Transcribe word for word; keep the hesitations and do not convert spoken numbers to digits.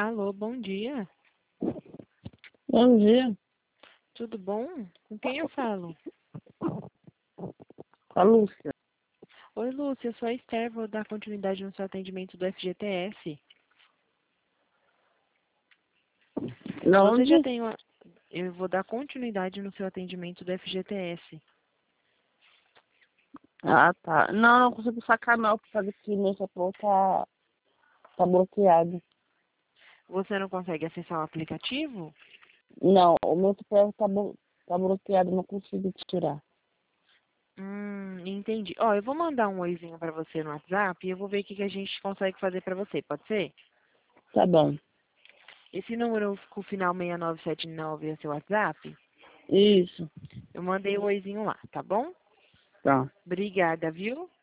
Alô, bom dia. Bom dia. Tudo bom? Com quem eu falo? A Lúcia. Oi, Lúcia, eu sou a Esther, vou dar continuidade no seu atendimento do F G T S. Da Você já onde? tem uma... Eu vou dar continuidade no seu atendimento do F G T S. Ah, tá. Não, não consigo sacar não, por causa que meu celular tá, tá bloqueado. Você não consegue acessar o aplicativo? Não, o meu celular tá, blo- tá bloqueado, não consigo tirar. Hum, entendi. Ó, eu vou mandar um oizinho pra você no WhatsApp e eu vou ver o que que a gente consegue fazer pra você, pode ser? Tá bom. Esse número com o final seis nove sete nove é seu WhatsApp? Isso. Eu mandei o oizinho lá, tá bom? Tá. Obrigada, viu?